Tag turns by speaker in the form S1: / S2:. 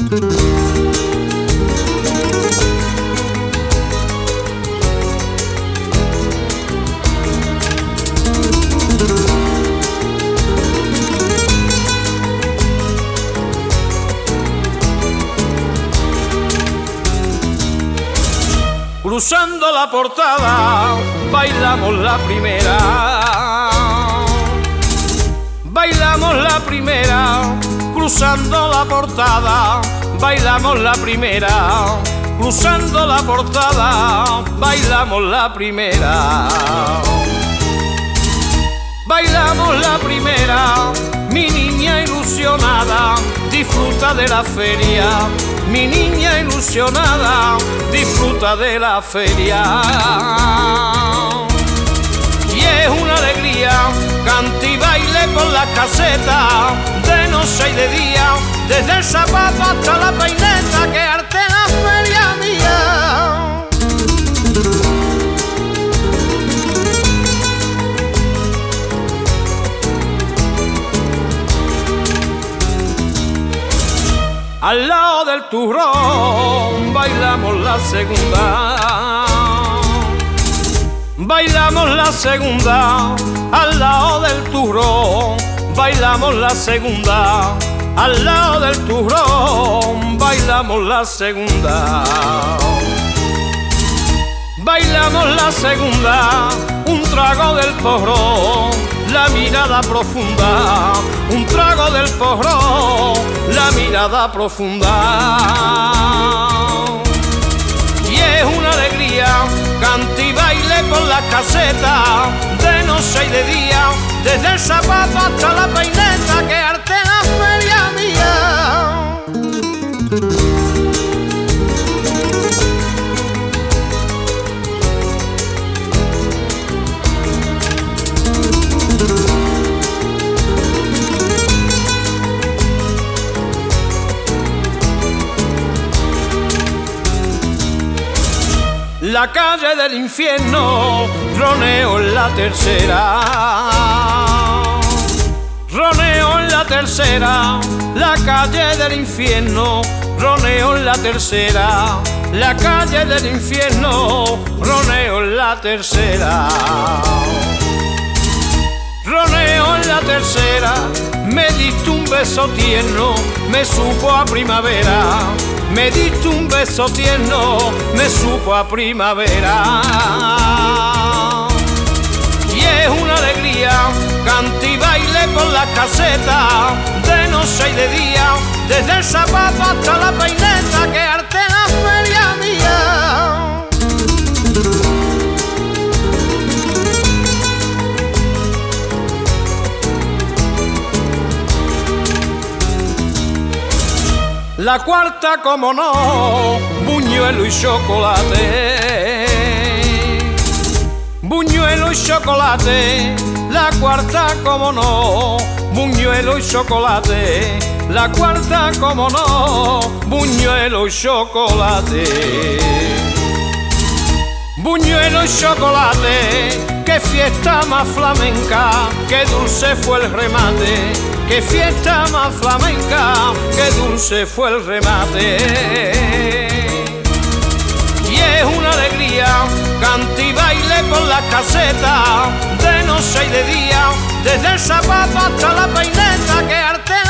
S1: Cruzando la portada, bailamos la primera. Bailamos la primera, cruzando la portada, bailamos la primera. Cruzando la portada, bailamos la primera. Bailamos la primera, mi niña ilusionada, disfruta de la feria. Mi niña ilusionada, disfruta de la feria. Y es una alegría, cante y baile por las casetas, de noche y de día, desde el zapato hasta la peineta, que arte la feria mía. Al lado del turrón bailamos la segunda. Bailamos la segunda. Al lado del turrón bailamos la segunda. Al lado del turrón bailamos la segunda. Bailamos la segunda, un trago del porrón, la mirada profunda, un trago del porrón, la mirada profunda. Y es una alegría, cante y baile por las casetas, de noche y de día, desde el zapato hasta la peineta, que arte la feria mía. La calle del infierno, roneo en la tercera. Roneo en la tercera, la calle del infierno, roneo en la tercera. La calle del infierno, roneo en la tercera. Roneo en la tercera, me diste un beso tierno, me supo a primavera. Me diste un beso tierno, me supo a primavera. Y es una alegría, cante y baile por las casetas, de noche y de día, desde el zapato hasta la peineta, que arte la feria mía. La cuarta, como no, buñuelo y chocolate. Buñuelo y chocolate. La cuarta, como no, buñuelo y chocolate. La cuarta, como no, buñuelo y chocolate. Buñuelo y chocolate, qué fiesta más flamenca, qué dulce fue el remate. Qué fiesta más flamenca, qué dulce fue el remate. Y es una alegría, cante y baile por las casetas, de noche y de día, desde el zapato hasta la peineta, que arte